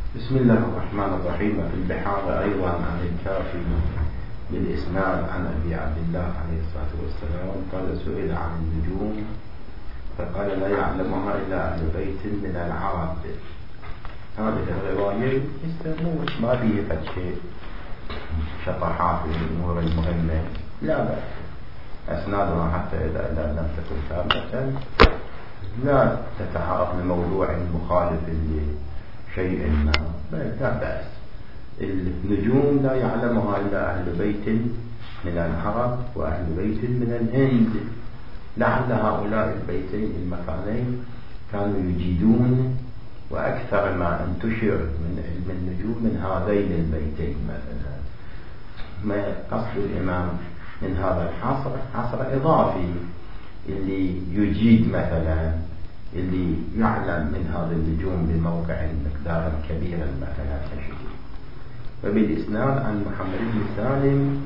بسم الله الرحمن الرحيم. في البحار أيضا عن الكافي بالإسناد عن أبي عبد الله عليه الصلاة والسلام قال: سئل عن النجوم فقال: لا يعلمها إلا أهل بيت من العرب. هذه الرواية مش ما فيها شيء شطحات في الأمور المهمة، لا بأس أسنادها حتى إذا لم تكن ثابتة لا تتعرض لموضوع مخالف لشيء ما، لا بأس. النجوم لا يعلمها إلا أهل بيت من العرب وأهل بيت من الهند، لعل هؤلاء البيتين المكانين كانوا يجيدون، وأكثر ما انتشر من علم النجوم من هذين البيتين. مثلا ما قصد الإمام من هذا الحصر حصر إضافي، اللي يجيد مثلا اللي يعلم من هذا النجوم بموقع مقدارا كبيرا مثلا كشيء. وبالإسناد عن محمد بن سالم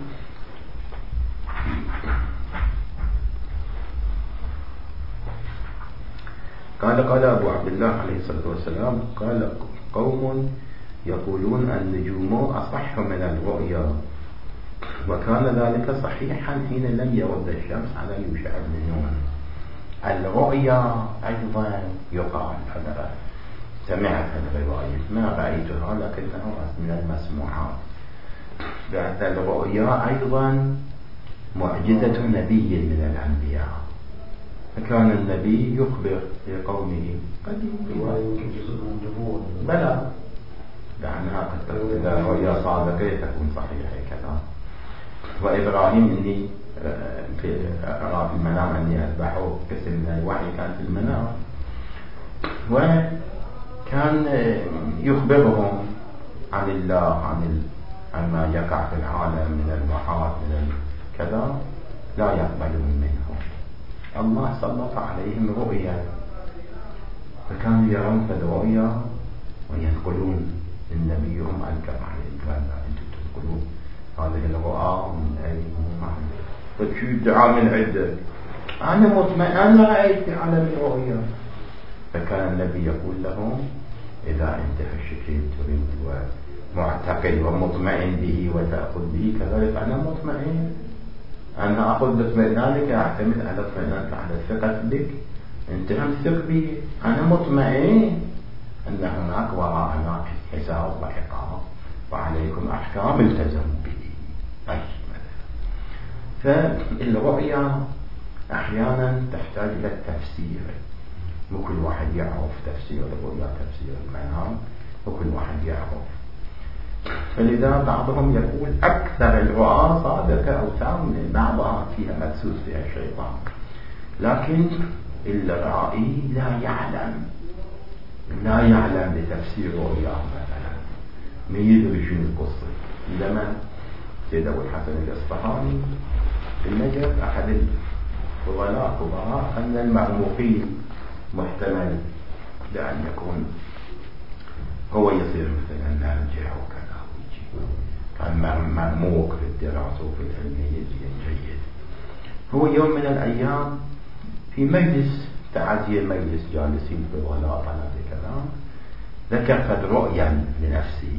قال أبو عبد الله عليه الصلاة والسلام: قال قوم يقولون النجوم أصح من الرؤيا، وكان ذلك صحيحا حين لم يرد الشمس على يوشع بن نون. الرؤيا أيضا يقال، أنا سمعت الرواية ما رأيتها لكنها من المسموعات، بعد الرؤيا أيضا معجزة نبي من الأنبياء، فكان النبي يخبر لقومه بلى لأنها قد تكون إذا رؤيا صادقة تكون صحيحة كذا. وإبراهيم إني أرى في المنام أني أذبحه، قسم من الوحي كان في المنام، وكان يخبرهم عن الله عن ما يقع في العالم من المحاط من كذا، لا يقبلون منه. الله سلط عليهم رؤيا، فكانوا يرون في الرؤيا وينقلون لنبيهم الكرم عليه قال: أنتم تنقلون هذه الرؤى من أي معنى؟ فشو ادعاء من عدة؟ أنا مطمئن أنا رأيت على الرؤيا. فكان النبي يقول لهم: إذا أنت في الشكل تريد ومعتقد ومطمئن به وتأخذ به كذلك أنا مطمئن، أنا أخذ باطمئنانك، أعتمد على اطمئنانك على الثقة بك، أنت هم ثق بي، أنا مطمئن أن هناك وراءنا حساب وعقاب وعليكم أحكام التزموا به. فالرؤيا أحيانا تحتاج إلى التفسير، وكل واحد يعرف تفسير الرؤيا تفسير المنام، وكل واحد يعرف. فلذا بعضهم يقول أكثر الرؤى صادقة أو تامة، بعضها فيها مدسوس فيها الشيطان، لكن الرائي لا يعلم بتفسير رؤياه مثلا، ما يدري شنو القصة. لما سيد أبو الحسن الأصفهاني في النجف أحد الفضلاء كبراء أن المرموقين محتمل لأن يكون هو يصير مثلا نارجع وكذا ويجي، كان مرموق في الدراسة وفي العلم جيد. هو يوم من الأيام في مجلس تعزية، مجلس جالسين في الغلاء على كلام، ذكر قد رؤيا لنفسه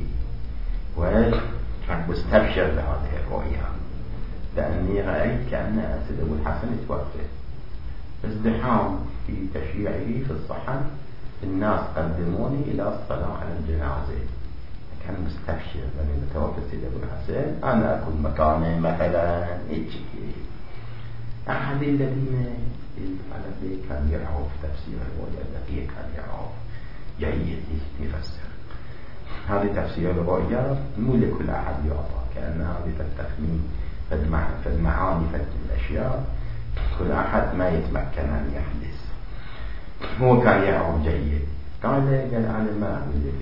وكان مستبشر بهذه الرؤيا، لأني رأيت كأن سيد أبو الحسن توفى، ازدحام في تشييعه في الصحن، الناس قدموني إلى الصلاة على الجنازة، كان مستبشر لأن توفى سيد أبو الحسن أنا أكون مكانه مثلا. أحد الذين على ذلك كان يعرف تفسير الرؤيا، الذي كان يعرف جيد يفسر هذه تفسير الرؤيا، مو لكل أحد يعطى، كأن هذه التخمين فالمعاني الأشياء كل أحد ما يتمكن أن يحدث. هو كان يعرف جيد، قال أنا ما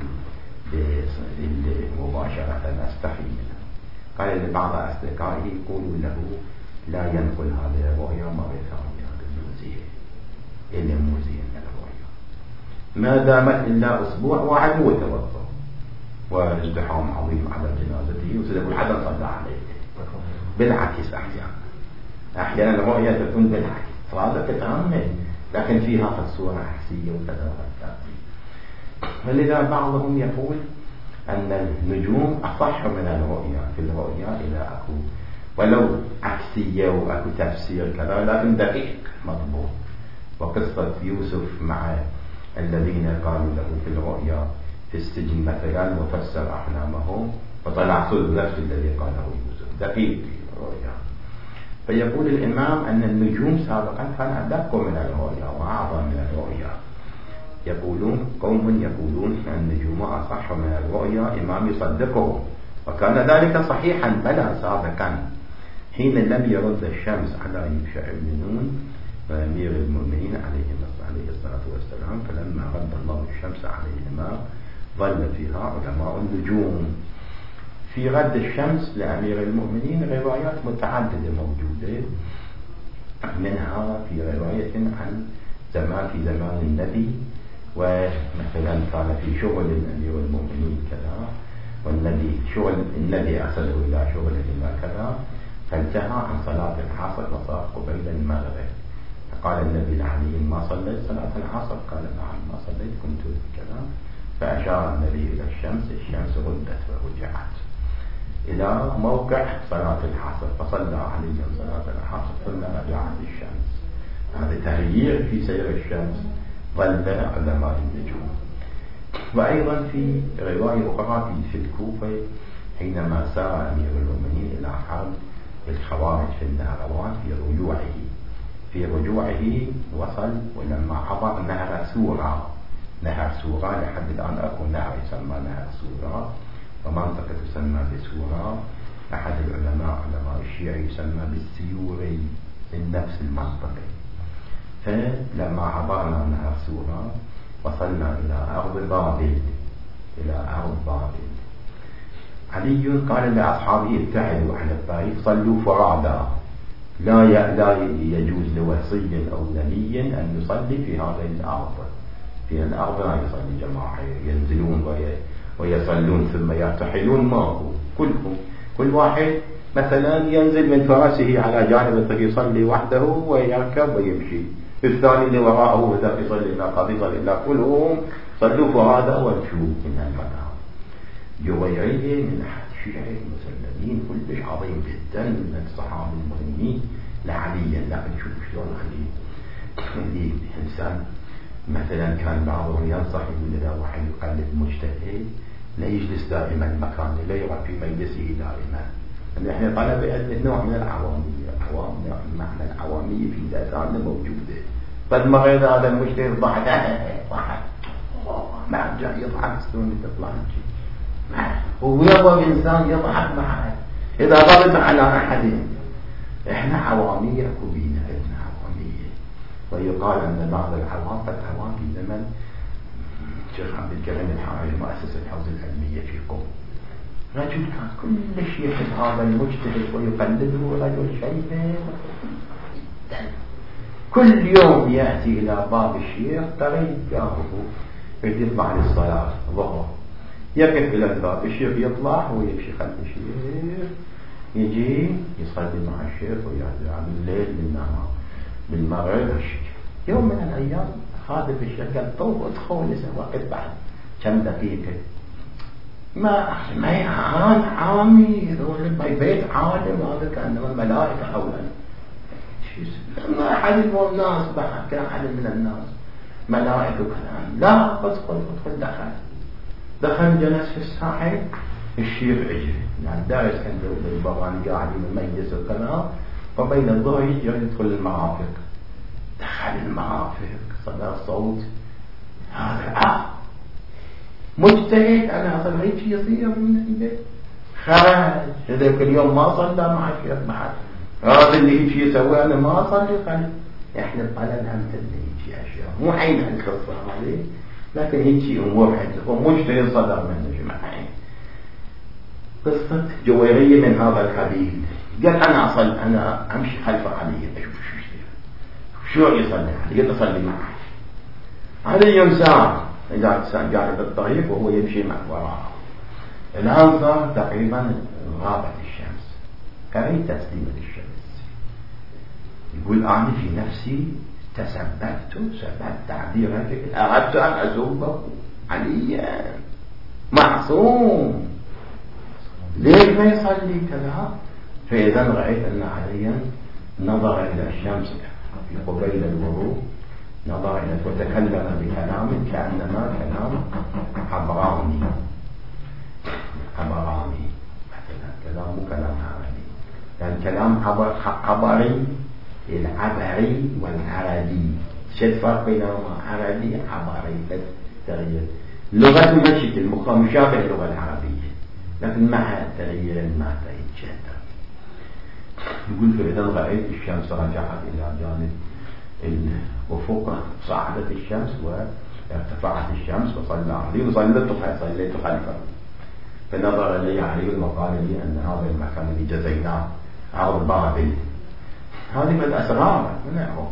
مباشرة أستحي منه. قال لبعض أصدقائه يقولوا له لا ينقل هذه الرؤيا مرة ثانية بالموزية إلى موزية من الرؤيا، ما دامت إلا أسبوع واحد وتوضأ، وازدحام عظيم على جنازته، وسيد أبو الحسن صلى عليه. بالعكس أحيانا الرؤيا تكون بالعكس صادقة تامة، لكن فيها صورة عكسية وكذا وكذا. ولذا بعضهم يقول أن النجوم أصح من الرؤيا، في الرؤيا إذا أكو ولو عكسية وأكو تفسير كذا لكن دقيق مضبوط. وقصة يوسف مع الذين قالوا له في الرؤيا في السجن مثلا وفسر أحلامهم وطلع صلب نفس الذي قاله يوسف دقيق في الرؤيا. فيقول الإمام أن النجوم سابقا كان أدق من الرؤيا وأعظم من الرؤيا. قوم يقولون النجوم أصح من الرؤيا، إمام يصدقه وكان ذلك صحيحا بلى سابقا حين لم يرد الشمس على يوشع بن نون أمير المؤمنين عليه الصلاة والسلام، فلما رد الله الشمس عليهما ظل فيها علماء النجوم. في رد الشمس لأمير المؤمنين روايات متعددة موجودة، منها في رواية عن في زمان النبي، ومثلا كان في شغل أمير المؤمنين كذا والنبي أرسله إلى شغل إلى كذا فانتهى عن صلاة العصر وصار قبيل المغرب، فقال النبي لعلي ما صليت صلاة العصر؟ قال نعم ما صليت كنت كذا، فأشار النبي إلى الشمس ردت ورجعت إلى موقع صلاة العصر فصلى علي صلاة العصر ثم رجعت الشمس. هذا تغيير في سير الشمس ظل علماء النجوم. وأيضا في رواية أخرى في الكوفة حينما سار أمير المؤمنين إلى حرب الخوارج في النهروان في رجوعه وصل ولما عبر نهر سورا لحد الآن أكو نهر يسمى نهر سورا ومنطقة تسمى بسورا. أحد العلماء علماء الشيعة يسمى بالسيوري من نفس المنطقة. فلما عبرنا نهر سورا وصلنا إلى أرض بابل. علي قال لأصحابه ابتعدوا عن الطريق صلوا فرادى، لا يجوز لوصي أو نبي أن يصلي في هذه الأرض. في الأرض لا يصلي جماعة ينزلون ويصلون ثم يرتحلون معه كل واحد مثلا ينزل من فرسه على جانب الطريق يصلي وحده ويركب ويمشي، الثاني اللي وراءه بدأ يصلي إلا كلهم صلوا فرادى وامشوا من المكان. جويرية من أحد الشيعة المسلمين كلش عظيم جدا من الصحابة المهمين لعلي. لكن شوف شلون علي إنسان مثلا كان بعضهم ينصح يقول له واحد يقلد مجتهد لا يجلس دائما مكانه، لا يقعد في مجلسه دائما. نحن طلبة نوع من العوامية، معنى العوامية في ذاتنا موجودة. قد مريض هذا المجتهد ضحك ما جاء يضحك سنة تطلع هو يبغى إنسان يضحك معه إذا غضب على أحد. إحنا عوامية كبيرة، إحنا عوامية. ويقال أن بعض العوام في زمن الشيخ عبد الكريم الحارث مؤسس الحوزة العلمية في قم، رجل كان كل شيء يحب هذا المجتهد ويقلده، رجل شيخ كل يوم يأتي إلى باب الشيخ قريب جاره يطلع للصلاة ظهر، يقف إلى الباب الشيخ يطلع ويمشي خلف الشيخ يجي يصلي مع الشيخ ويرجع بالليل بالنهار بالمغرب. يوم من الأيام خادم الشيخ قال طوف ادخل وقت بعد كم دقيقة ما يعان عامي يقول بيت عالم هذا كأنما ملائكة حوله. ما أحد الناس بحكى أحد من الناس ملائكة وكلام، لا ادخل دخل جلس في الساحة. الشيخ اجى يعني دارس عنده بالبراني قاعدين يميز وكلام، وبين الظهر يدخل المرافق. دخل المرافق صدر صوت هذا مجتهد أنا أصلا هيك يصير من البيت خرج. هذاك اليوم ما صلى مع الشيخ بعد، هذا اللي هيك يسوي أنا ما أصلي خلي. إحنا بقى الهم اللي هيك أشياء مو حين القصة هذه، لكن هيك أمور حدث ومجتهد صدر منه جماعة. قصة جويرية من هذا القبيل قال أنا أمشي خلف علي أشوف شو يصلي علي يتصلي معه. علي يمسار إذا إنسان قاعد بالطريق وهو يمشي مع وراءه. الآن صار تقريبا غابت الشمس قريب تسليمة الشمس. يقول أنا في نفسي تسببت تعبيرا أردت أن أزوبه عليا ما معصوم، ليش ما يصلي كذا؟ فإذا رأيت أن عليا نظر إلى الشمس في قبيل الوضوء، نظر إلى وتكلم بكلام كأنما كلام عبراني مثلا، كلام كلام عربي، يعني كلام عبري، العبري والعربي، شد فرق بينهما؟ عربي عبري، تغيير لغة مشيت المخ مشابه للغة العربية، لكن مع تغيير ما يتشتت. يقول فإذا رأيت الشمس رجعت إلى جانب الأفق، صعدت الشمس وارتفعت الشمس، وصلى علي وصليت خلفه، فنظر لي علي وقال لي أن هذا المكان اللي جزيناه عرض بابل، هذه من الأسرار من أعرف،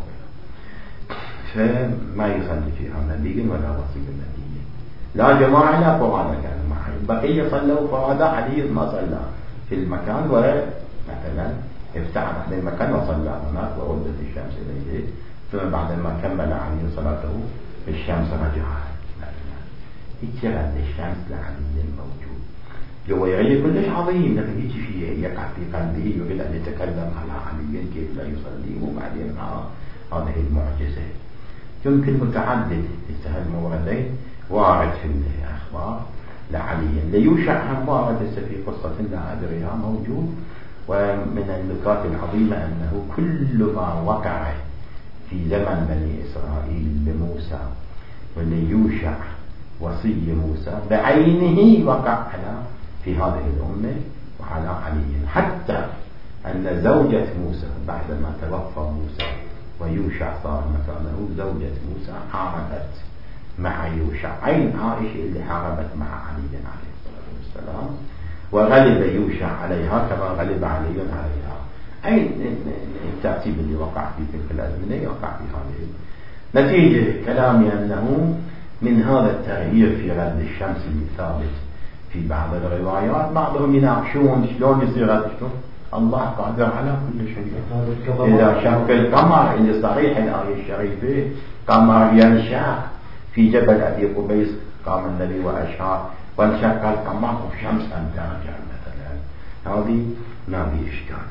فما يصلي فيها نبي ولا وصي نبي، لا جماعة لا فرادى كانوا معي، بقية صلوا فرادى، علي ما صلى في المكان، ومثلا افتعل عن المكان وصلى هناك وردت الشمس إليه، ثم بعد ما كمل علي صلاته الشمس رجعت. يترد الشمس لعلي الموجود، هو يغلي كلش عظيم، لكن يجي فيه يقع في قلبه يريد أن يتكلم على علي كيف لا يصلي، وبعدين هذه المعجزة يمكن متعدد يستهل موردين وارد في الأخبار لعلي، ليوشع هم وارد في قصة لا أدريها موجود. ومن النكات العظيمة أنه كل ما وقع في زمن بني إسرائيل لموسى وليوشع وصي موسى بعينه وقع في هذه الأمة وعلى علي، حتى أن زوجة موسى بعدما توفى موسى ويوشع صار مكانه، زوجة موسى حاربت مع يوشع، عين عائشة اللي حاربت مع علي عليه الصلاة والسلام، وغلب يوشع عليها كما غلب علي عليها. أي الترتيب اللي وقع في تلك الأزمنة يوقع في هذه. نتيجة كلامي أنه من هذا التغيير في رد الشمس اللي ثابت في بعض الروايات، بعضهم يناقشون شلون يصير هذا، شلون الله قادر على كل شيء. إذا شق القمر اللي صحيح الآية الشريفة قمر ينشق في جبل أبي قبيس، قام النبي وأشار وانشق القمر والشمس أن ترجع مثلا، هذه ما في إشكال.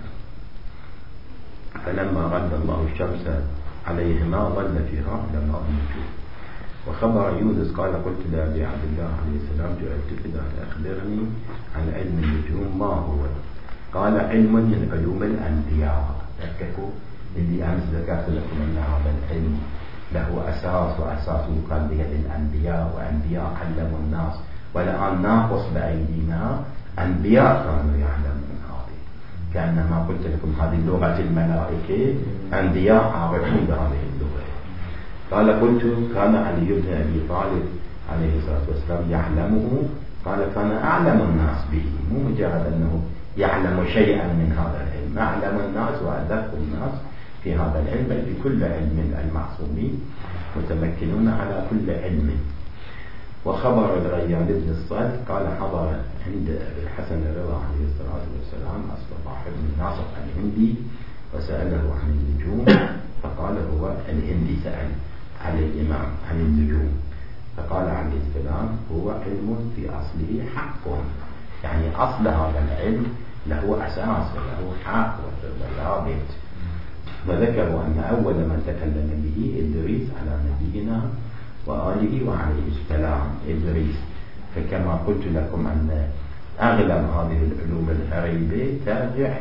فلما رد الله الشمس عليهما ظل فيها لما النجوم. وخبر يونس قال قلت لأبي عبد الله عليه السلام جئت كذا أخبرني عن علم النجوم ما هو؟ قال علم من علوم الأنبياء. تذكروا اللي أمس ذكرت لكم أن هذا العلم له أساس، وأساسه كان بيد الأنبياء، وأنبياء علموا الناس، والآن ناقص بأيدينا أنبياء كانوا يعلمون هذه، كأنما قلت لكم هذه لغة الملائكة، أنبياء عارفون بهذه اللغة. قال قلت كان علي بن أبي طالب عليه الصلاة والسلام يعلمه، قال كان أعلم الناس به، مو مجرد أنه يعلم شيئا من هذا العلم، أعلم الناس وأدق الناس في هذا العلم، بل في كل علم المعصومين متمكنون على كل علم. وخبر الريان بن الصلت قال حضر عند الحسن الرضا عليه الصلاة والسلام أصبح بن ناصر الهندي وسأله عن النجوم، فقال هو الهندي سأل عن الإمام عن النجوم، فقال عليه السلام هو علم في أصله حق، يعني أصل هذا العلم له أساس وله حق وثابت. وذكروا أن أول من تكلم به إدريس على نبينا وآله وعليه السلام إدريس. فكما قلت لكم أن أغلب هذه العلوم الغريبة ترجع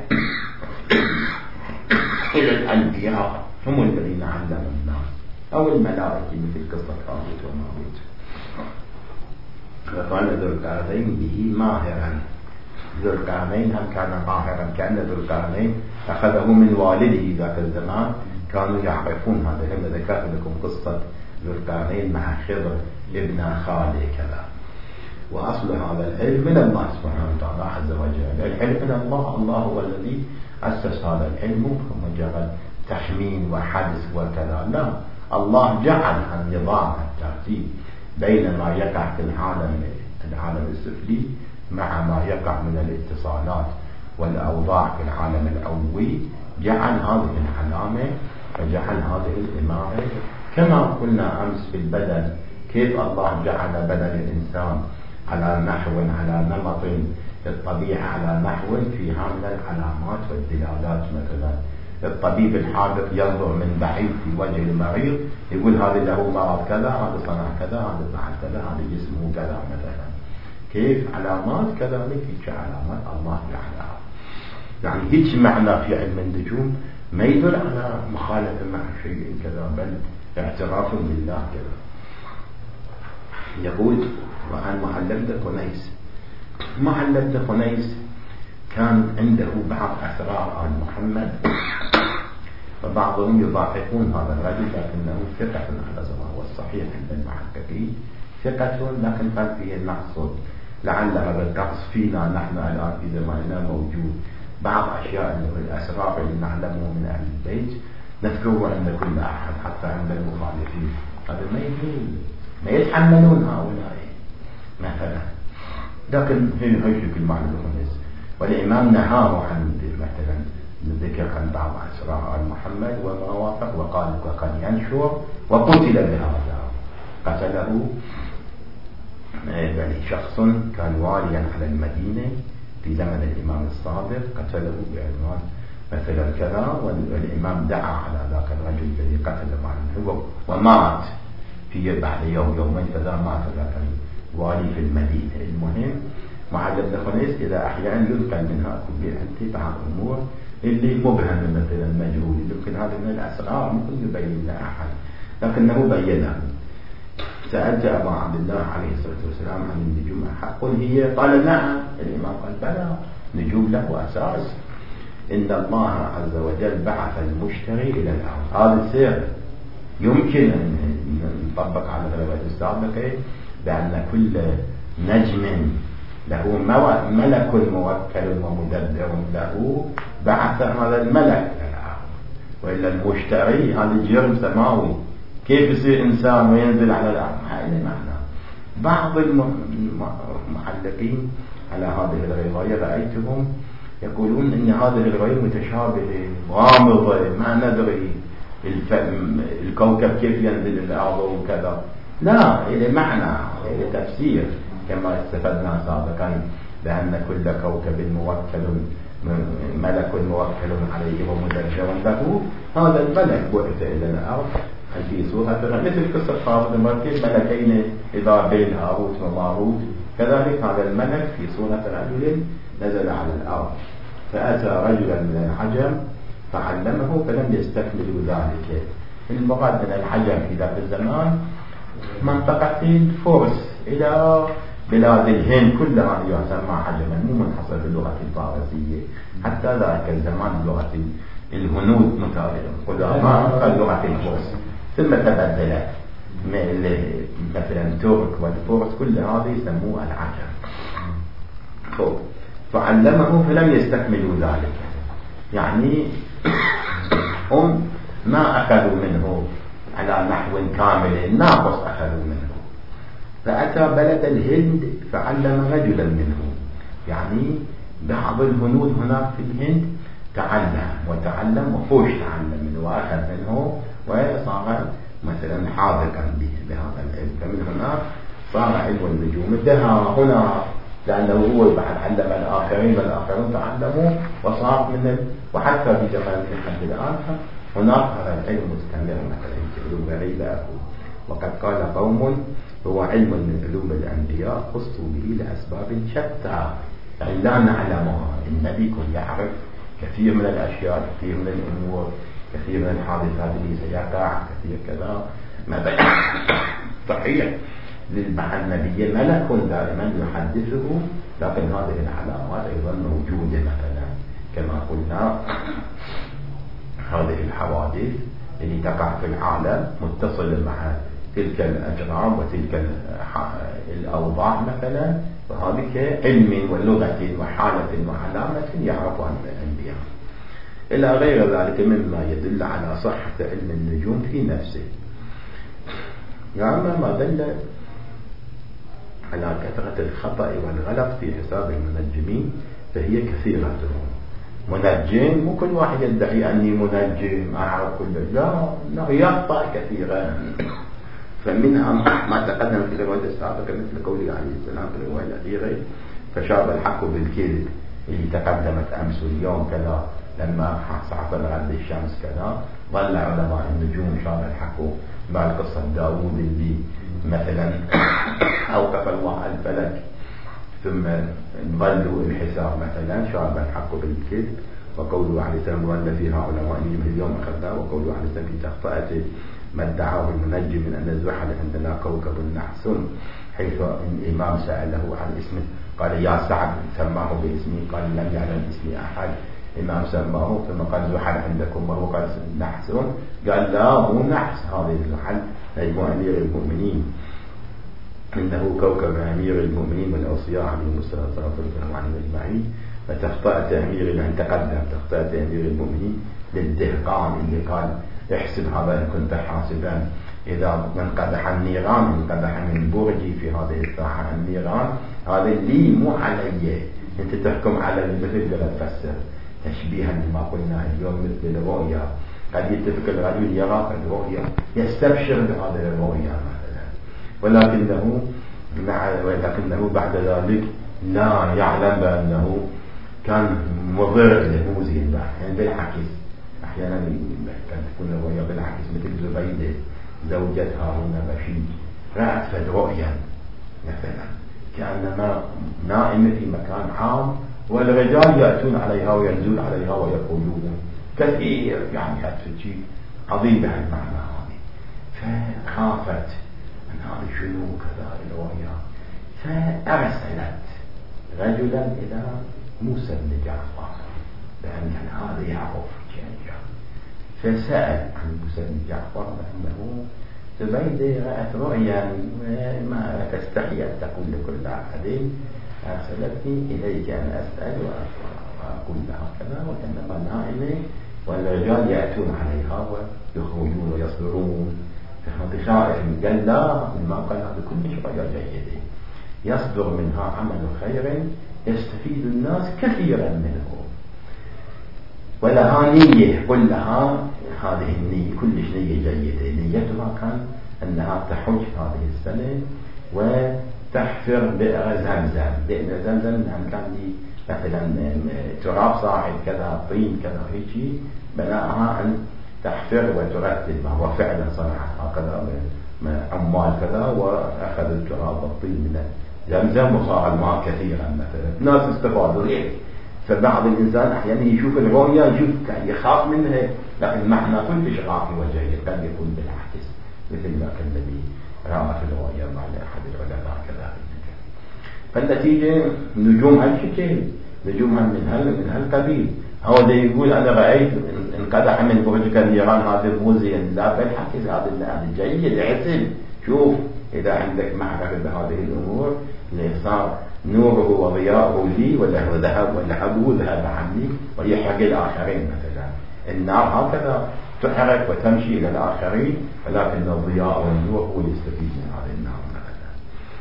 إلى الأنبياء، هم الذين علموا الناس، أو الملائكة مثل قصة هاروت وماروت. وقال ذو القرنين به ماهرا، ذو القرنين هم كان ماهرا، كأن ذو القرنين أخذه من والده ذاك الزمان، كانوا يعرفون هذا. هم ذكرت لكم قصة ذو القرنين مع خضر ابن خاله كذا. وأصل هذا العلم من الله سبحانه وتعالى عز وجل، العلم من الله، الله هو الذي أسس هذا العلم، مجرد تخمين وحدث وكذا، لا، الله جعل النظام الترتيب بين ما يقع في العالم السفلي مع ما يقع من الاتصالات والأوضاع في العالم العلوي، جعل هذه العلامة وجعل هذه الإمارة. كما قلنا أمس في البدن، كيف الله جعل بدن الإنسان على نحو على نمط الطبيعة على نحو فيها من العلامات والدلالات. مثلا الطبيب الحاذق ينظر من بعيد في وجه المريض يقول هذا له مرض كذا، هذا صنع كذا، هذا فعل كذا، هذا جسمه كذا مثلا. كيف علامات كذلك هيك علامات الله يعلمها. يعني هيك معنى في علم النجوم ما يدل على مخالفة مع شيء كذا، بل اعتراف بالله كذا. يقول وعن معلم خنيس. معلم خنيس كان عنده بعض أسرار عن محمد، وبعضهم يضاعفون هذا الرجل لكنه ثقة على ما هو الصحيح عند المحققين، ثقة لكن قد فيه نقص، لعل هذا النقص فينا نحن الآن في زماننا موجود. بعض أشياء من الأسرار اللي نعلمه من أهل البيت نذكره عند كل أحد حتى عند المخالفين، هذا ما يجوز، ما يتحملون هؤلاء مثلا. لكن هي شكل معنى الخنيس. والإمام نهاه عن مثلا الذكر عن بعض أسرار عن محمد وما وافق، وقال وقد ينشر وقتل بهذا. قتله يعني شخص كان واليا على المدينة في زمن الإمام الصادق، قتله بعنوان مثلا كذا، والإمام دعا على ذاك الرجل الذي قتل معه ومات في بعد يومين كذا، مات ذاك الوالي في المدينة. المهم معلم بن خنيس إذا أحيانا يذكر منها كل أنت بعض الأمور اللي مبهم مثلا مجهول، يمكن هذا من الأسرار ممكن يبين لأحد لكنه بينه. سألت أبا عبد الله عليه الصلاة والسلام عن النجوم حق هي؟ قال نعم. الإمام قال بلى، نجوم له أساس. إن الله عز وجل بعث المشتري إلى الأرض. هذا السر يمكن أن نطبق على الرواية السابقة بأن كل نجم له ملك موكل ومدبر له، بعث هذا الملك إلى الأرض. وإلا المشتري هذا جرم سماوي، كيف يصير إنسان وينزل على الأرض؟ هذا معنى. بعض المحلقين على هذه الرواية رأيتهم يقولون إن هذه الرواية متشابهة غامضة، ما ندري الكوكب كيف ينزل الأرض وكذا. لا، إلى معنى، إلى تفسير، كما استفدنا سابقا بأن كل كوكب موكل ملك موكل عليه ومدبر له. هذا الملك بعث إلى الأرض في صورة مثل قصة خالد المركب، ملكين إذا بين هاروت وماروت، كذلك هذا الملك في صورة رجل نزل على الأرض. فأتى رجلا من العجم فعلمه فلم يستكملوا ذلك. المراد من العجم في ذاك الزمان منطقة الفرس إلى بلاد الهند كلها يسمى عجما، مو منحصر باللغة الفارسية. حتى ذاك الزمان لغة الهنود قدامى لغة الفرس، ثم تبدلت مثلا ترك والفرس كل هذه يسموها العجم. فعلمه فلم يستكملوا ذلك، يعني هم ما أخذوا منه على نحو كامل، ناقص أخذوا منه. فأتى بلد الهند فعلم رجلا منه، يعني بعض الهنود هناك في الهند تعلم وفوش تعلم منه وأخذ منه وصار مثلا حاذقا بهذا العلم. فمن هناك صار علم النجوم انتهى هنا، لأنه هو بعد علم الآخرين والآخرون تعلموا وصار من وحتى في زمان لحد الآن هناك هذا العلم مستمر. مثلا علوم غريبة، وقد قال قوم هو علم من علوم الأنبياء خصوا به لأسباب شتى، يعني لا نعلمها. النبي كن يعرف كثير من الأشياء، كثير من الأمور، كثير من الحادثات اللي سيقع، كثير كذا مثلا. صحيح للمع النبي ملك دائما يحدثه، لكن هذه العلامات أيضا موجودة. مثلا كما قلنا هذه الحوادث اللي تقع في العالم متصلة مع تلك الأجرام وتلك الأوضاع مثلا، وهذه علم ولغة وحالة وعلامة يعرفها الأنبياء إلى غير ذلك مما يدل على صحة علم النجوم في نفسه. يعني ما دل على كثرة الخطأ والغلط في حساب المنجمين فهي كثيرة. منجم مو كل واحد يدعي أني منجم أعرف كل، لا يخطأ كثيرا. فمنها ما تقدم في الرواية السابقة مثل قوله عليه السلام في الرواية الأخيرة فشاب الحق بالكذب اللي تقدمت أمس واليوم كذا لما حصل غد الشمس كذا. ظل علماء النجوم شاب الحق بعد قصة داود اللي مثلا أوقف الله الفلك ثم ظلوا الحساب مثلا شاب الحق بالكذب. وقوله عليه السلام ظل في هؤلاء وإنهم اليوم أخذناه. وقوله عليه السلام في تخطئة ما ادعاه المنجم من أن الزحل عندنا كوكب نحس حيث الإمام سأله عن اسمه قال يا سعد سماه باسمي قال لم يعلم اسمي أحد. الإمام سماه ثم قال زحل عندكم وهو قال نحس قال لا مو نحس هذا الزحل نجم أمير المؤمنين إنه كوكب أمير المؤمنين والأوصياء عليهم الصلاة والسلام عليهم أجمعين. فتخطأت أمير أن تقدم تخطأت أمير المؤمنين للدهقان اللي قال احسب هذا إن كنت حاسبا إذا انقدح النيران انقدح من برجي في هذه الساحة النيران هذا لي مو علي. أنت تحكم على المثل لا تفسر تشبيها لما قلنا اليوم مثل الرؤيا قد يتفق الرجل يرى الرؤيا يستبشر بهذه الرؤيا مثلا ولكنه بعد ذلك لا يعلم بأنه كان مضر له زين يعني بالعكس. أحيانا كانت تكون الرؤيا بالعكس مثل زبيدة زوجة هارون الرشيد رأت فد رؤيا مثلا كأنما نائمة في مكان عام والرجال يأتون عليها وينزل عليها ويقولون كثير يعني هذا شيء عظيم بهالمعنى هذه. فخافت أن هذا شنو كذا الرؤيا فأرسلت رجلا إلى موسى بن جعفر لأن هذا يعرف جانجا فسأل عن موسى بن جعفر لأنه زبيدة رأت رؤيا ما تستحي أن تقول لكل أحد أرسلتني إليك أن أسأل وأقول لها كذا وكأنما نائمة والرجال يأتون عليها ويخرجون ويصدرون فهذا شائع قال لا ما قال هذا كل رؤيا جيدة يصدر منها عمل خير يستفيد الناس كثيرا منه ولها نية كلها هذه النية كلش نية جيدة. نيتها كان أنها تحج هذه السنة وتحفر بئر زمزم. بئر زمزم كان لي مثلا تراب صاعد كذا طين كذا هيك بناءها أن تحفر وترتب وفعلا صنعت هكذا عمال كذا وأخذ التراب والطين من زمزم وصار الماء كثيرا مثلا الناس استفادوا ليه. فبعض الإنسان أحيانا يشوف الرؤيا يشوف يخاف منها لكن معنى كل راقي وجيد قد يكون بالعكس مثل ما كان النبي رأى في الرؤيا مع أحد العلماء كذلك. فالنتيجة نجوم هالشكل نجومها من هالقبيل. هذا يقول أنا رأيت انقدح من برج النيران هذا مو زين لا بالحكي هذا جيد عسل. شوف إذا عندك معرفة بهذه الأمور اللي صار نوره وضياءه لي ولا هو ذهب ولا أبوه ذهب عني ويحرق الآخرين مثلا. النار هكذا تحرق وتمشي إلى الآخرين ولكن الضياء والنور هو يستفيد من هذه النار مثلا.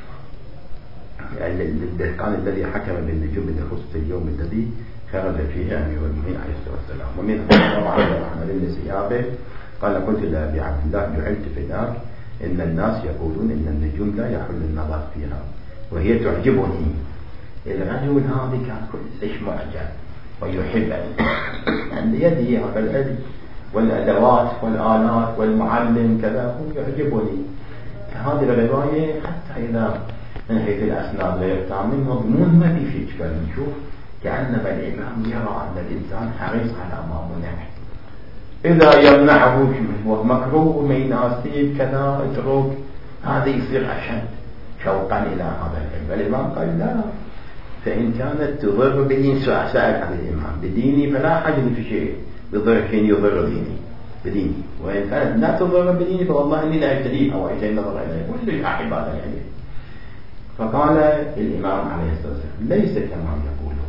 يعني الدهقان الذي حكم بالنجوم من خصوص اليوم الذي خرج فيه أمير المؤمنين عليه الصلاة والسلام. ومنهم طبعا عمل لسيابه قال قلت لأبي عبد الله جعلت في ذاك إن الناس يقولون إن النجوم لا يحل النظر فيها وهي تعجبني. الرجل هذا كان كلش معجب ويحب عند يده هذا العلم والأدوات والآلات والمعلم كذا يعجبني. هذه الرواية حتى إذا من حيث الأسناد غير تامين مضمون ما في شيء كان نشوف كأنما الإمام يرى أن الإنسان حريص على ما منع. إذا يمنعه مكروه ما يناسب كذا اترك هذا يصير أشد شوقا إلى هذا العلم. الإمام قال لا فإن كانت تضر بدين سأل عن الإمام بديني فلا حاجة في شيء يضر فيني يضر بديني وإن كانت لا تضر بديني فوالله إني لا أبتديها وإجي نظر إليه كل أحب هذا العلم. فقال الإمام عليه الصلاة والسلام ليس كما يقولون.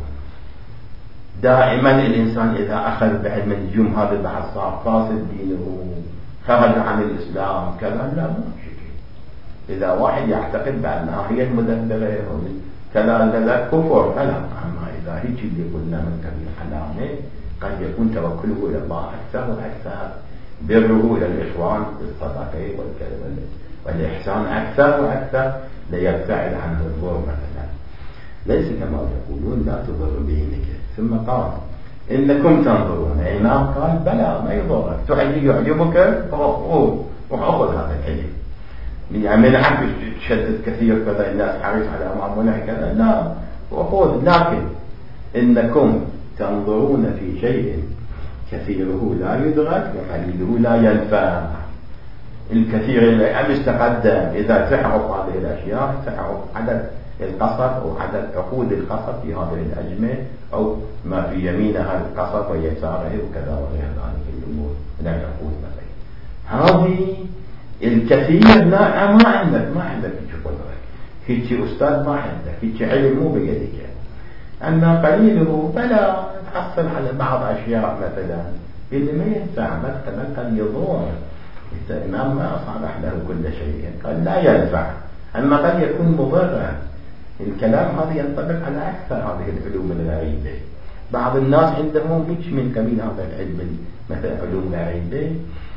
دائما الإنسان إذا أخذ بعلم النجوم هذا بعد صار فاسد دينه خرج عن الإسلام كذا لا مو شيء. إذا واحد يعتقد بأنها هي المدبرة كذا كفر فلا. أما إذا هيك اللي قلنا من كبير حلامه قد يكون توكله إلى الله أكثر وأكثر بره إلى الإخوان بالصدقة والإحسان أكثر وأكثر ليبتعد عنه الضر مثلا. ليس كما يقولون لا تضر بعينك. ثم قال إنكم تنظرون. الإمام قال بلى ما يضرك، تحب يعجبك وأخذ هذا العلم. يعني من حق تشدد كثير كذا الناس حريص على معاملة كذا، لا وخذ. لكن إنكم تنظرون في شيء كثيره لا يدرك وقليله لا ينفع. الكثير اللي أمس تقدم إذا تعرف هذه الأشياء تعرف عدد القصب أو عدد عقود القصب في هذه الأجمة أو ما في يمينها القصب ويساره وكذا وغير ذلك الأمور من العقود مثلا. هذه الكثير لا ما عندك هيك قدرة، هيك أستاذ ما عندك، هيك علم مو بيدك. أما قليله بلا تحصل على بعض أشياء مثلا اللي ما ينفع مثلا يضر. الإمام ما صالح له كل شيء، قال لا ينفع، أما قد يكون مضرا. الكلام هذا ينطبق على أكثر هذه العلوم الغريبة. بعض الناس عندهم هيك من قبيل هذا العلم مثل علوم غريبة،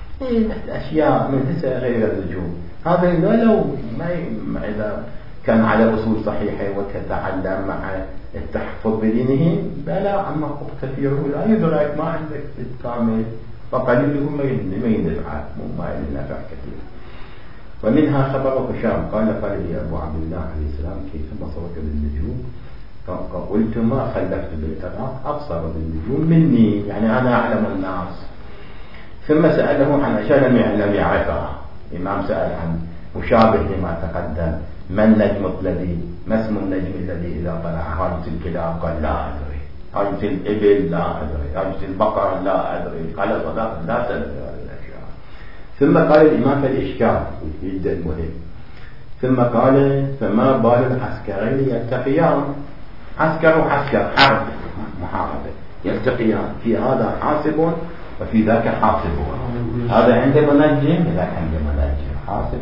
أشياء من غير النجوم. هذا لو ما إذا كان على أصول صحيحة وتتعلم مع التحفظ بدينه بلا، أما كثيره لا يدرك، ما عندك الكامل، فقليله ما ينفعك، ما ينفع كثير. ومنها خبر هشام قال لي أبو عبد الله عليه السلام كيف بصرك بالنجوم؟ قلت ما خلفت بالعراق أبصر بالنجوم مني، يعني أنا أعلم الناس. ثم سأله عن أشياء لم يعرفها. الإمام سأل عن مشابه لما تقدم، ما النجم الذي ما اسم النجم الذي إذا طلع؟ هاجة الكلاب؟ قال لا أدري. هاجة الإبل؟ لا أدري. هاجة البقر؟ لا أدري. قال صدق لا تدري هذه الأشياء. ثم قال الإمام في الإشكال جدا مهم، ثم قال فما بال العسكرين يلتقيان؟ عسكر وعسكر، حرب محاربة، يلتقيان، في هذا حاسب وفي ذاك حاسب. هذا عنده منجم ذاك عنده منجم، حاسب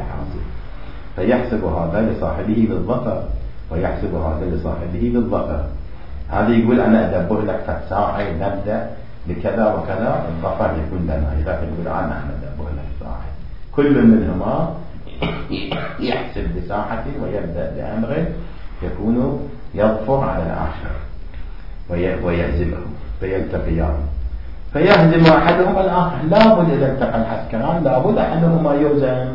فيحسب هذا لصاحبه بالظفر ويحسب هذا لصاحبه بالظفر. هذا يقول أنا أدبر لك ساعة نبدأ بكذا وكذا الظفر يكون لنا، إذا يقول أنا أدبر لك ساعة. كل منهما يحسب بساحة ويبدأ بأمره يكون يظفر على الآخر ويهزمه فيلتقيان، فيهزم أحدهما الآخر. لابد إذا التقى العسكران لابد أحدهما يهزم.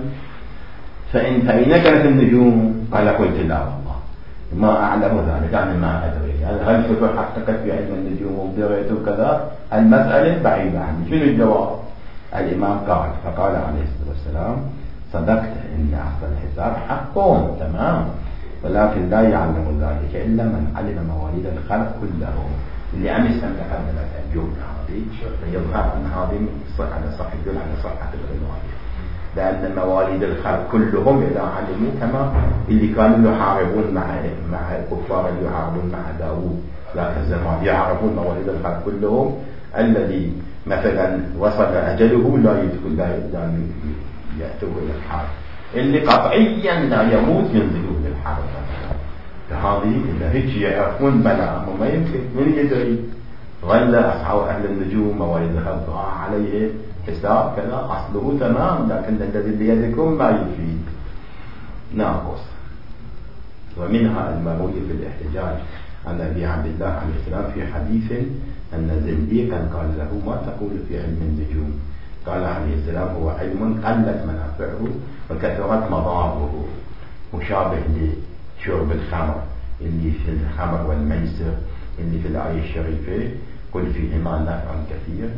فإن كانت النجوم؟ قال قلت لا والله ما أعلم ذلك، أنا ما أدري. هل شفت حققت في علم النجوم وبدريت وكذا؟ المسألة بعيدة عني. شنو الجواب؟ الإمام قال فقال عليه الصلاة والسلام صدقت إن أصل الحساب حق تمام، ولكن لا يعلم ذلك إلا من علم مواليد الخلق كلهم. اللي أمس أن تقدم الجملة هذه يظهر أن هذه على صحة الرواية، لأن مواليد الخلق كلهم إذا علموا كما اللي كانوا يحاربون مع الكفار اللي يحاربون مع داود ذاك الزمان، يعرفون مواليد الخلق كلهم. الذي مثلا وصل أجله لا يدخل لا يأتوه إلى الحرب، اللي قطعيا لا يموت ينزلوا للحرب. فهذه إذا هيك يعرفون بلا ما يمكن من يدري. ظل أصحاب أهل النجوم مواليد الخلق عليه حساب كذا أصله تمام، لكن الذي بيدكم ما يفيد ناقص. ومنها المروي في الاحتجاج عن أبي عبد الله عليه السلام في حديث أن زنديقا قال له ما تقول في علم النجوم؟ قال عليه السلام هو علم قلت منافعه وكثرت مضاره، مشابه لشرب الخمر اللي في الخمر والميسر اللي في الآية الشريفة قل فيهما نفع كثير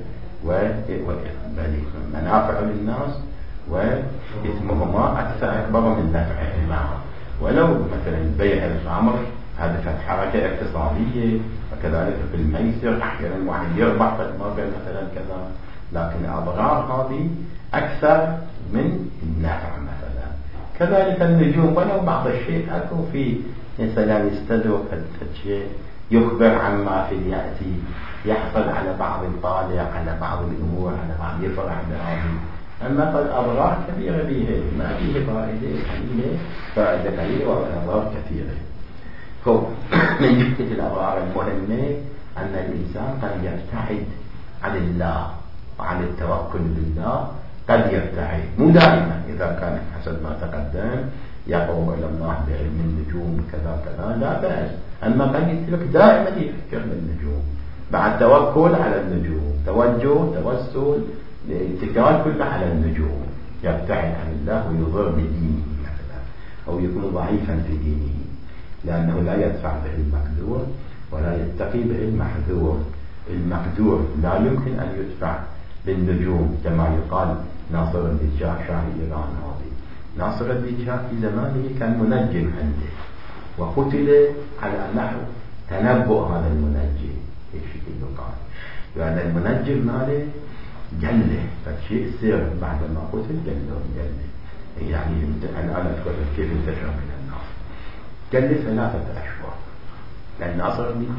ومنافع للناس وإثمهما أكبر من نفعهما. ولو مثلا بيع الخمر هذا حركة اقتصادية، وكذلك في الميسر أحيانا واحد يربح في المربع مثلا كذا، لكن الأضرار هذه أكثر من النفع مثلا. كذلك النجوم ولو بعض الشيء أكو في مثلا يستدرك الشيء يخبر عما في يأتي، يحصل على بعض الطالع على بعض الأمور على بعض يفرح بهذه. أما قد أضرار كبيرة به ما فيه فائدة قليلة وأضرار كثيرة. من جهة الأضرار المهمة أن الإنسان قد يبتعد عن الله وعن التوكل بالله قد يبتعد، مو دائما، إذا كان حسب ما تقدم يقرب إلى الله بعلم النجوم كذا كذا لا بأس. أما قد يترك دائما يفكر بالنجوم، بعد توكل على النجوم، توجه توسل الاتكال كله على النجوم، يبتعد عن الله ويضر بدينه مثلا، أو يكون ضعيفا في دينه، لأنه لا يدفع به المقدور ولا يتقي به المحذور. المقدور لا يمكن أن يدفع بالنجوم، كما يقال ناصر الدين شاه إيران هذه. ناصر الدين شاه في زمانه كان منجم عنده، وقتل على نحو تنبؤ هذا المنجم، ايش يقال، لأن المنجم ماله جله، فالشيء سر بعد ما قتل جله، يعني الآن أذكر كيف انتشر من الناس، جله 3 أشهر، لأن ناصر الدين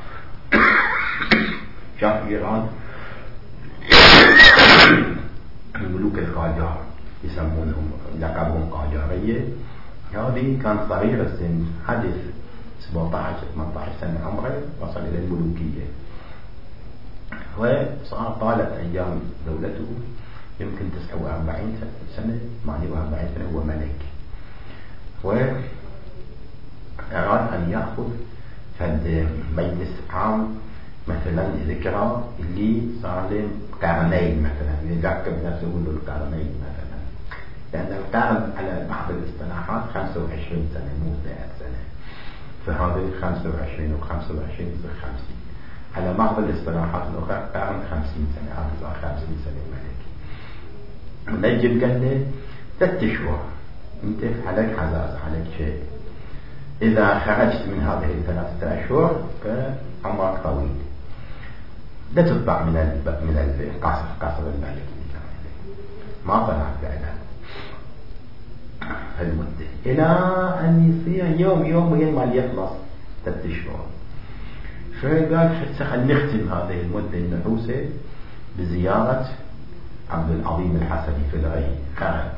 شاه إيران ملوك القاجار يسمونهم، لقبهم قاجارية. هذه كان صغير السن، حدث 17-18 سنة عمره، وصل إلى الملوكية، وصار طالت أيام دولته يمكن 49 سنة 48 سنة هو ملك، وأراد أن يأخذ فد مجلس عام مثلا ذكرى اللي صار له قرنين مثلا، يذكر نفسه له القرنين مثلا، لأن القرن على بعض الاصطلاحات 25 سنة مو 100 سنة، فهذه 25 و25 يصير 50. على بعض الاصطلاحات الأخرى قرن 50 سنة، هذا 50 سنة ملك. ونجم قال له 3 أشهر انت عليك حزاز، عليك شيء، إذا خرجت من هذه 3 أشهر فعمرك طويل، لا تطلع من قصر الملك. ما طلع فعلا المدة إلى أن يصير يوم ما يخلص 3 أشهر. فقال خلينا نختم هذه المدة النحوسة بزيارة عبد العظيم الحسني في الغي. خرج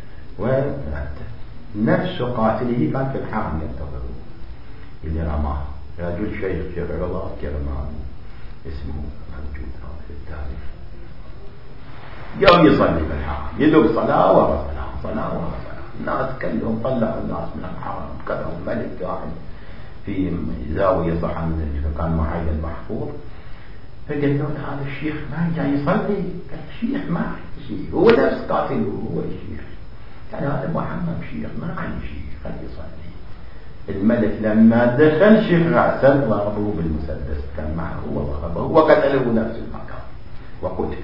ونفس قاتله كان في الحرم ينتظره، اللي رماه رجل شيخ رضا كرماني اسمه موجود هذا في التاريخ. يوم يصلي في الحرم، يدق صلاة ورا صلاة ورا صلاة، الناس كلهم طلعوا الناس من الحرم، كلهم ملك قاعد في زاوية صح من كان معين محفوظ. فقال له هذا الشيخ ما جاي يصلي، قال الشيخ ما عنده شيء، هو نفس قاتله هو الشيخ، قال هذا محمد شيخ ما عنده شيء خليه يصلي. الملك لما دخل شيخ رأسا ضربه بالمسدس، كان معه هو ضربه وقتله نفس المكان وقتل.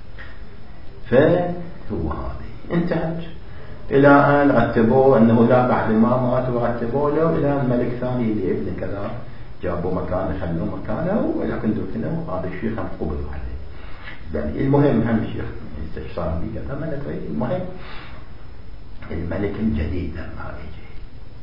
فهو هذه انتهت إلى أن رتبوه أنه لا بعد ما مات ورتبوه له إلى الملك ثاني اللي ابن كذا جابوا مكانه خلوه مكانه، ولكن دفنه هذا الشيخ هم قبضوا عليه. يعني المهم هم الشيخ استشار بي كذا ملك. المهم الملك الجديد لما يجي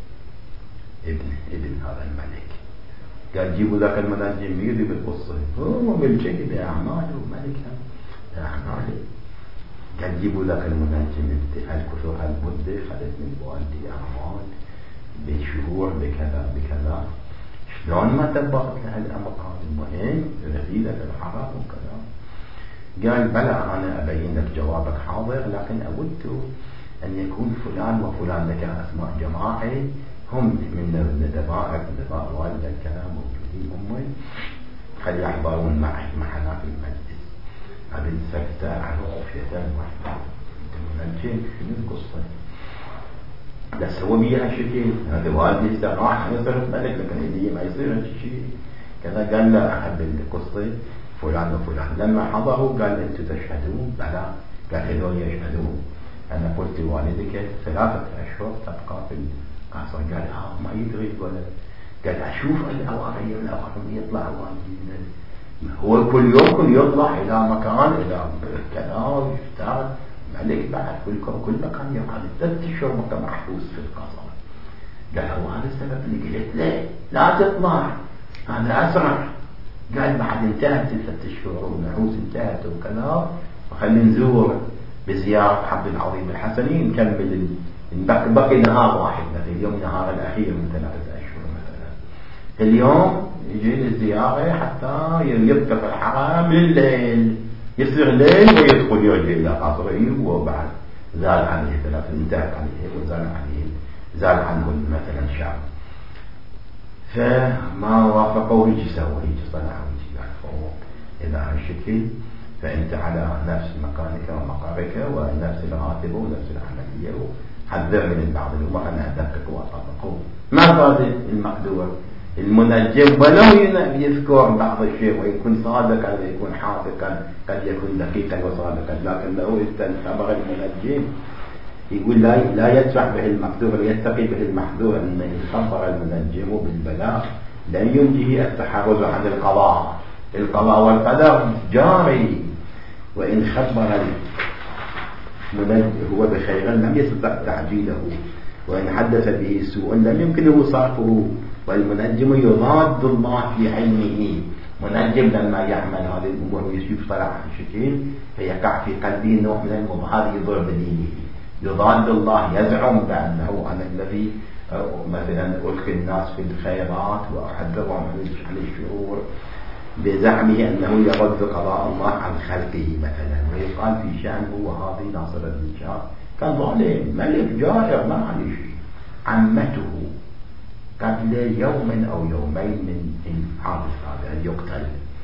ابن هذا الملك قال جيبوا ذاك المنجم يدي بالقصة، هو بالشيء بأعماله ملكا أعماله. قال جيبوا ذاك المنجم الكثر هالمدة خلت من والدي أعمال بشهور بكذا شلون ما تبقت لها الأمر هذا المهم رسيلة الحرام وكذا. قال بلى أنا أبين لك جوابك حاضر، لكن أود أن يكون فلان وفلان لك أسماء جماعة هم من ندبائك ندباء والدك كذا موجودين أمي، خلي يحضرون معنا في المجلس. أبن سكتة عنه خفية واحدة منجم شنو القصة؟ لا سوى بيها شيء، هذا والدي استراح أنا صرت ملك، لكن هدية ما يصير شيء كذا. قال لا أحب القصة فلان وفلان. لما حضروا قال أنتم تشهدون؟ بلى. قال هذول يشهدون. أنا قلت لوالدك 3 أشهر تبقى في القصر. قال ما يدري ولا. قال أشوف الأوامر يطلع والدي، هو كل يوم يطلع إلى مكان إلى كذا ويفتر ملك بعد كل مكان يقعد 3 أشهر محبوس في القصر. قال هو هذا السبب اللي قلت له لا تطلع هذا أسرع. قال بعد انتهت 3 أشهر والنحوس انتهت وكذا، وخلي نزور بزيارة عبد العظيم الحسني نكمل بقي نهار واحد مثل اليوم نهار الأخير من 3 أشهر مثلا. اليوم يجي للزيارة حتى يبقى في الحرم الليل يصير ليل ويدخل يرجع إلى قصره، وبعد زال عليه 3 انتهت عليه زال عنه مثلا شعب، فما وافقوه يجي سوى يجي صنعوا يجي قال فوق إذا هالشكل فأنت على نفس مكانك ومقامك ونفس الراتب ونفس العملية، وحذر من بعض الأمور أنا أدقق وأطبقه. ما فاد المقدور المنجم ولو يذكر بعض الشيء ويكون صادقا ويكون حاققا، قد يكون دقيقا وصادقا، لكن لو استنخبر المنجم يقول لا يدفع به المقدور يتقي به المحذور، أن يخبر المنجم بالبلاء لن ينجيه التحرز عن القضاء والقدر جاري، وإن خبر المنجم هو بخير لم يستطع تعجيله، وإن حدث به سوء لم يمكنه صرفه، والمنجم يضاد الله في علمه. منجم لما يعمل هذه الأمور ويشوف طلع الشكل فيقع في قلبه نوع من المظهر يضر بدينه، يضاد الله، يزعم بأنه أنا الذي مثلا ألقي الناس في الخيرات وأحذرهم عن الشرور، بزعمه أنه يرد قضاء الله عن خلقه مثلا، ويقال في شأنه وهذه ناصر بن شهاب كان ظالم ملك جائر ما عليه شيء، عمته قبل يوم أو يومين من حادث هذا أن يقتل،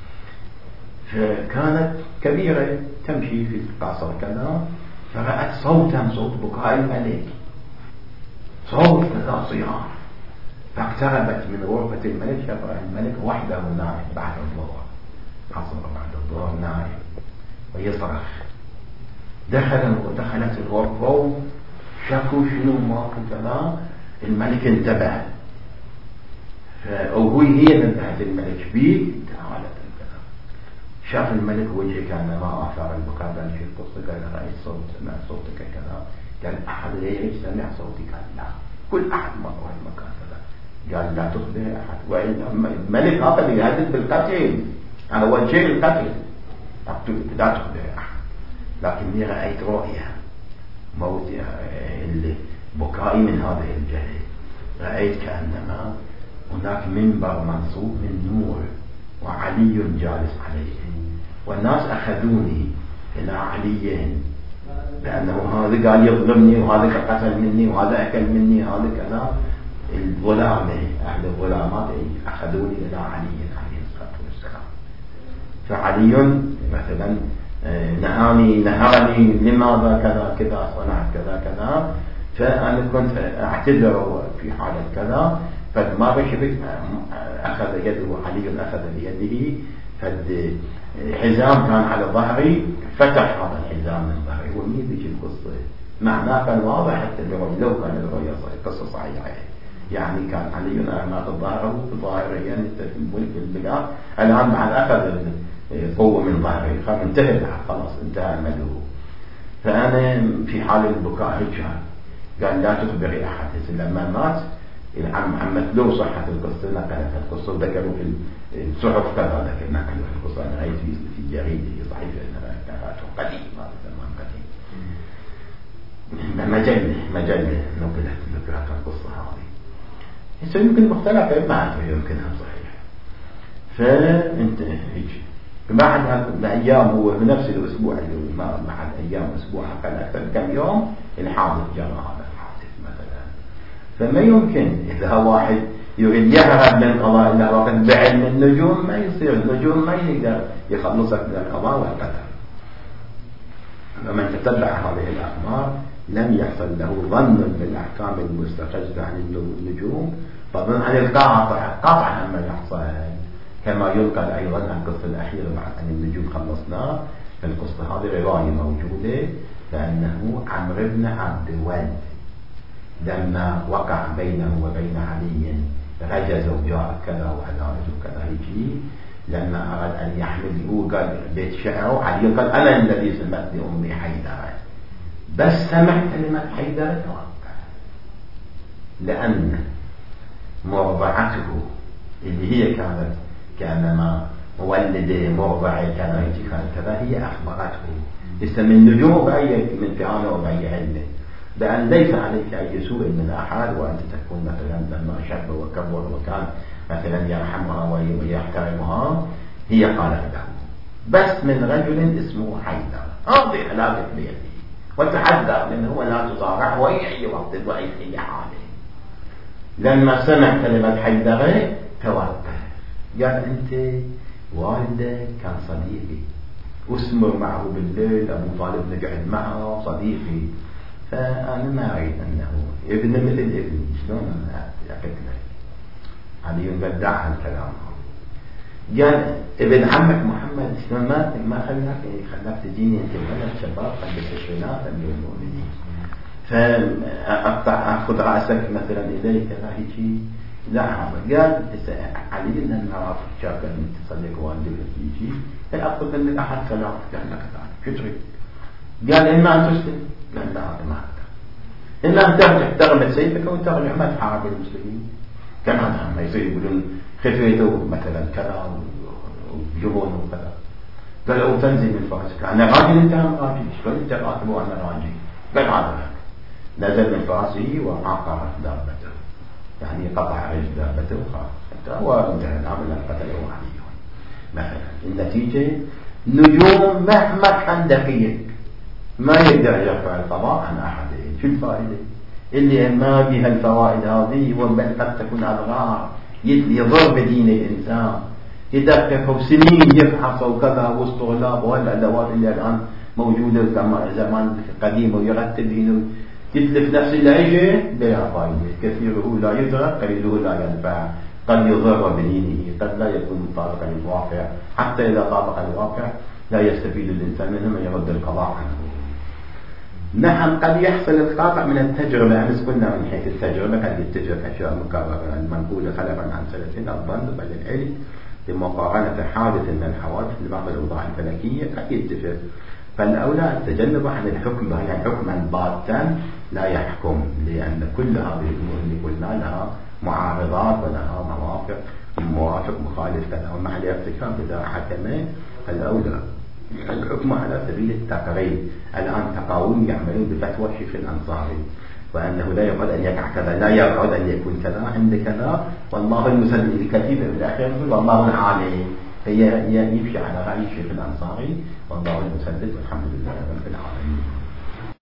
فكانت كبيرة تمشي في القصر كذا، فرأت صوتا صوت بكاء الملك، صوت كذا صياح، فاقتربت من غرفة الملك، شافها الملك وحده نائم بعد الظهر، عصر بعد الظهر نائم ويصرخ. دخلت الغرفة شافوا شنو ما كذا، الملك انتبه، هي نبهت الملك بيه، تعالت كذا، شاف الملك وجهه كان ما آثار البكاء، قال في القصة، قال رأيت سمع صوتك كذا، قال أحد غيرك سمع صوتك؟ قال لا، كل أحد مر المكان كذا، قال لا تخبر أحد، وإن الملك هذا اللي يهدد بالقتل، أول شيء القتل، لا تخبر أحد، لكني رأيت رؤيا موت بكائي من هذه الجهة، رأيت كأنما هناك منبر منصوب من نور وعلي جالس عليه، والناس أخذوني إلى عليهم، لأنه هذا قال يظلمني وهذا قتل مني وهذا أكل مني هذا كذا، الظلام أهل الظلامات أخذوني إلى علي عليه الصلاة والسلام. فعلي مثلا نهرني لماذا كذا كذا صنعت كذا كذا، فأنا كنت أعتذر في حالة كذا، فما شفت أخذ يده، علي أخذ بيده، فالحزام كان على ظهري، فتح هذا الحزام من ظهري، ومين بيجي القصة معناه كان واضح، حتى لو كان الرؤيا قصة صحيحة، يعني كان علي أعماق ظهره ظاهريا الملك بالبلاد، الآن بعد أخذ قوة من ظهري، انتهى خلاص انتهى مدوه. فأنا في حال البكاء قال لا تخبري أحد، لما مات عمت له صحة القصة، نقلت القصة وذكروا في الصحف كذا، لكن نقلوا في القصة، أنا رأيت في الجريدة في صحيفة نقلته قديم، هذا زمان قديم، مجلة نقلت القصة هذه، يمكن مختلفة ما يمكنها صحيح. فأنت يجي بعد الأيام، هو في نفس الأسبوع اللي بعد أيام أسبوع أقل أكثر كم يوم الحادث جرى هذا الحادث مثلا. فما يمكن إذا واحد يريد يهرب من القضاء إلا وقت بعلم النجوم ما يصير، النجوم ما يقدر يخلصك من القضاء والقدر. ومن تتبع هذه الأخبار لم يحصل له ظن بالأحكام المستخرجة عن النجوم، فظن عن القاطع قطعا ما يحصل، كما ينقل أيضا عن القصة الأخيرة عن النجوم خلصناه. في القصة هذه رواية موجودة، لأنه عمرو بن عبد الود لما وقع بينه وبين علي رجز وجاء كذا وعلاج وكذا يجي، لما أراد أن يحمل هو قال بيت شعره، علي قال أنا الذي سمعت لأمي حيدرة، بس سمع كلمة حيدرة توقع، لأن مرضعته اللي هي كانت كأنما مولدة مرضعة كانت كذا، هي أخبرته اسم النجوم بأي من فعاله وبأي علمه، بأن ليس عليك أي سوء من أحد، وأنت تكون مثلا لما شاب وكبر وكان مثلا يرحمها ويحترمها، هي قالت له بس من رجل اسمه حيدر، هذه علاقة بيدي وتحذر منه ولا تصارع ويحيي وقت الضعيف في حاله. لما سمع كلمة حيدر توقف، قال أنت والدك كان صديقي واسمر معه بالليل، أبو طالب نقعد معه صديقي، فأنا ما أريد أنه ابن مثل ابني، شلون أقتله؟ علي بدع الكلام. قال ابن عمك محمد شلون ما خلاك تجيني أنت ولد شباب قد العشرينات أمير المؤمنين، فأخذ رأسك مثلا إليك هيك؟ لا هذا. قال علي أن نعرف شاكر أن تصدق والدك يجي فأخذ من أحد ثلاث. قال لك شو تريد؟ قال إما أن تسلم. قال لا ما أقدر، إما أن ترجع ترمي سيفك وترجع ما تحارب المسلمين. كان هذا ما يصير يقولون خفيته مثلا كذا وجبون وكذا. قال أو تنزل من فرسك، أنا راجل أنت هم راجل، شلون أنت راتب وأنا راجل؟ قال هذا نزل من فرسه وعقر دابته، يعني قطع رجل دابته وخاف وانتهى الأمر قتله علي مثلا. النتيجة نجوم مهما كان دقيق ما يقدر يرفع القضاء عن أحد. شو الفائدة اللي ما بها الفوائد هذه؟ وبل قد تكون أضرار يضر بدين الإنسان، يدقق سنين يفحص وكذا واستغلاب، والأدوات اللي الآن موجودة كما زمان قديم ويرتب يتلف نفس العيشة بلا فائدة. كثيره لا يدرك، قليله لا ينفع، قد يضر بدينه، قد لا يكون مطابقا للواقع، حتى إذا طابق الواقع لا يستفيد الإنسان منه من يرد القضاء عنه. نعم قد يحصل القاطع من التجربة. أمس قلنا من حيث التجربة قد يتجرب أشياء مكررة المنقولة خلفا عن سنتين الظن بل العلم بمقارنة حادث من الحوادث لبعض الأوضاع الفلكية قد يتفق. فالأولى التجنب عن الحكم بها حكما باتا لا يحكم، لأن كل هذه الأمور اللي قلنا لها معارضات ولها موافق مخالف كذا، ومع الارتكاب إذا حكم الأولى الحكم على سبيل التقريب. الآن تقاوم يعملون بفتوى الشيخ الأنصاري وأنه لا يقعد أن يقع كذا، لا يقعد أن يكون كذا عند كذا، والله المسلم الكثير في الأخير والله العالي. هي يمشي على رأي الشيخ الأنصاري والله المسدد والحمد لله رب العالمين.